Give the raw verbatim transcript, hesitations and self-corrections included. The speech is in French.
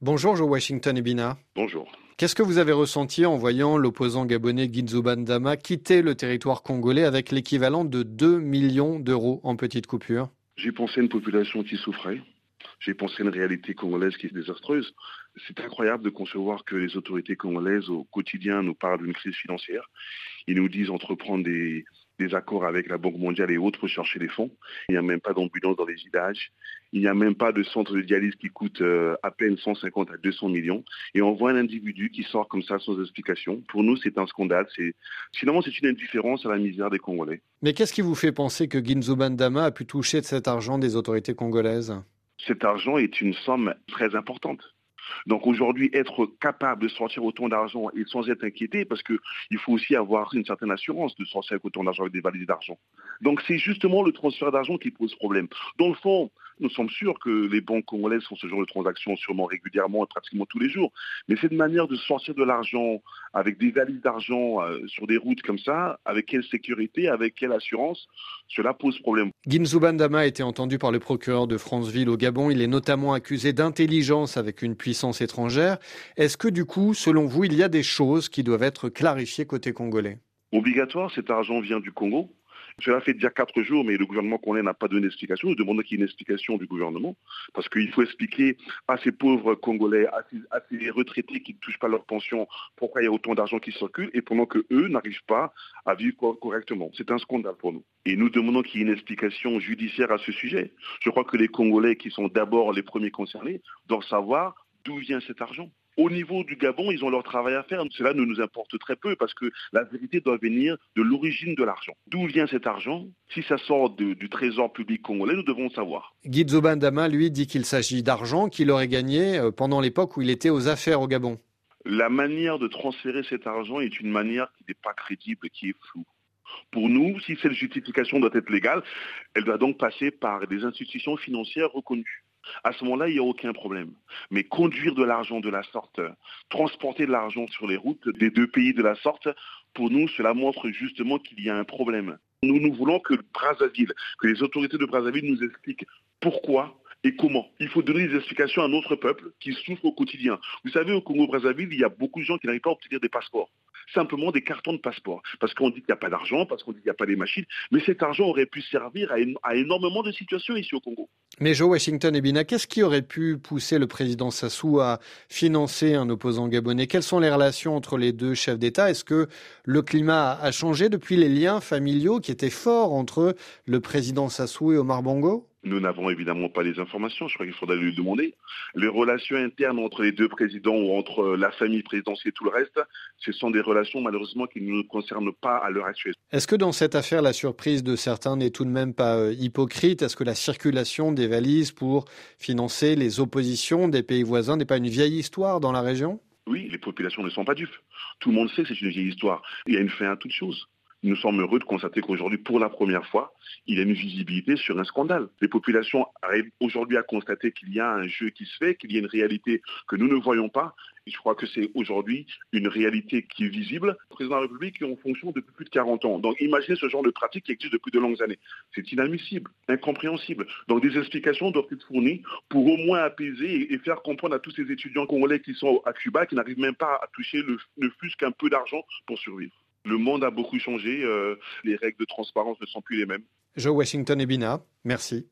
Bonjour Joe Washington Ebina. Bonjour. Qu'est-ce que vous avez ressenti en voyant l'opposant gabonais Guidzo Bandama quitter le territoire congolais avec l'équivalent de deux millions d'euros en petites coupures? J'ai pensé à une population qui souffrait. J'ai pensé à une réalité congolaise qui est désastreuse. C'est incroyable de concevoir que les autorités congolaises au quotidien nous parlent d'une crise financière. Ils nous disent entreprendre des, des accords avec la Banque mondiale et autres pour chercher des fonds. Il n'y a même pas d'ambulance dans les villages. Il n'y a même pas de centre de dialyse qui coûte euh, à peine cent cinquante à deux cents millions. Et on voit un individu qui sort comme ça sans explication. Pour nous, c'est un scandale. C'est, finalement, c'est une indifférence à la misère des Congolais. Mais qu'est-ce qui vous fait penser que Guidzo Bandama a pu toucher de cet argent des autorités congolaises? Cet argent est une somme très importante. Donc aujourd'hui, être capable de sortir autant d'argent et sans être inquiété, parce qu'il faut aussi avoir une certaine assurance de sortir avec autant d'argent, avec des valises d'argent. Donc c'est justement le transfert d'argent qui pose problème. Dans le fond, nous sommes sûrs que les banques congolaises font ce genre de transactions sûrement régulièrement et pratiquement tous les jours. Mais cette manière de sortir de l'argent avec des valises d'argent euh, sur des routes comme ça, avec quelle sécurité, avec quelle assurance, cela pose problème. Guidzo Bandama a été entendu par le procureur de Franceville au Gabon. Il est notamment accusé d'intelligence avec une puissance étrangère. Est-ce que du coup, selon vous, il y a des choses qui doivent être clarifiées côté congolais? Obligatoire, cet argent vient du Congo. Cela fait déjà quatre jours, mais le gouvernement congolais n'a pas donné d'explication. Nous demandons qu'il y ait une explication du gouvernement, parce qu'il faut expliquer à ces pauvres Congolais, à ces, à ces retraités qui ne touchent pas leur pension, pourquoi il y a autant d'argent qui circule, et pendant que eux n'arrivent pas à vivre correctement. C'est un scandale pour nous. Et nous demandons qu'il y ait une explication judiciaire à ce sujet. Je crois que les Congolais, qui sont d'abord les premiers concernés, doivent savoir d'où vient cet argent. Au niveau du Gabon, ils ont leur travail à faire. Cela ne nous importe très peu parce que la vérité doit venir de l'origine de l'argent. D'où vient cet argent? Si ça sort de, du trésor public congolais, nous devons savoir. Guidzo Bandama, lui, dit qu'il s'agit d'argent qu'il aurait gagné pendant l'époque où il était aux affaires au Gabon. La manière de transférer cet argent est une manière qui n'est pas crédible, qui est floue. Pour nous, si cette justification doit être légale, elle doit donc passer par des institutions financières reconnues. À ce moment-là, il n'y a aucun problème. Mais conduire de l'argent de la sorte, transporter de l'argent sur les routes des deux pays de la sorte, pour nous, cela montre justement qu'il y a un problème. Nous, nous voulons que Brazzaville, que les autorités de Brazzaville nous expliquent pourquoi et comment. Il faut donner des explications à notre peuple qui souffre au quotidien. Vous savez, au Congo-Brazzaville, il y a beaucoup de gens qui n'arrivent pas à obtenir des passeports. Simplement des cartons de passeport. Parce qu'on dit qu'il n'y a pas d'argent, parce qu'on dit qu'il n'y a pas des machines. Mais cet argent aurait pu servir à, une, à énormément de situations ici au Congo. Mais Joe Washington Ebina, qu'est-ce qui aurait pu pousser le président Sassou à financer un opposant gabonais? Quelles sont les relations entre les deux chefs d'État? Est-ce que le climat a changé depuis les liens familiaux qui étaient forts entre le président Sassou et Omar Bongo? Nous n'avons évidemment pas les informations, je crois qu'il faudra lui demander. Les relations internes entre les deux présidents ou entre la famille présidentielle et tout le reste, ce sont des relations malheureusement qui ne nous concernent pas à l'heure actuelle. Est-ce que dans cette affaire, la surprise de certains n'est tout de même pas hypocrite? Est-ce que la circulation des valises pour financer les oppositions des pays voisins n'est pas une vieille histoire dans la région? Oui, les populations ne sont pas dupes. Tout le monde sait que c'est une vieille histoire. Il y a une fin à toute chose. Nous sommes heureux de constater qu'aujourd'hui, pour la première fois, il y a une visibilité sur un scandale. Les populations arrivent aujourd'hui à constater qu'il y a un jeu qui se fait, qu'il y a une réalité que nous ne voyons pas. Et je crois que c'est aujourd'hui une réalité qui est visible. Le président de la République est en fonction depuis plus de quarante ans. Donc imaginez ce genre de pratique qui existe depuis de longues années. C'est inadmissible, incompréhensible. Donc des explications doivent être fournies pour au moins apaiser et faire comprendre à tous ces étudiants congolais qui sont à Cuba, qui n'arrivent même pas à toucher le, ne fût-ce qu'un peu d'argent pour survivre. Le monde a beaucoup changé, euh, les règles de transparence ne sont plus les mêmes. Joe Washington Ebina, merci.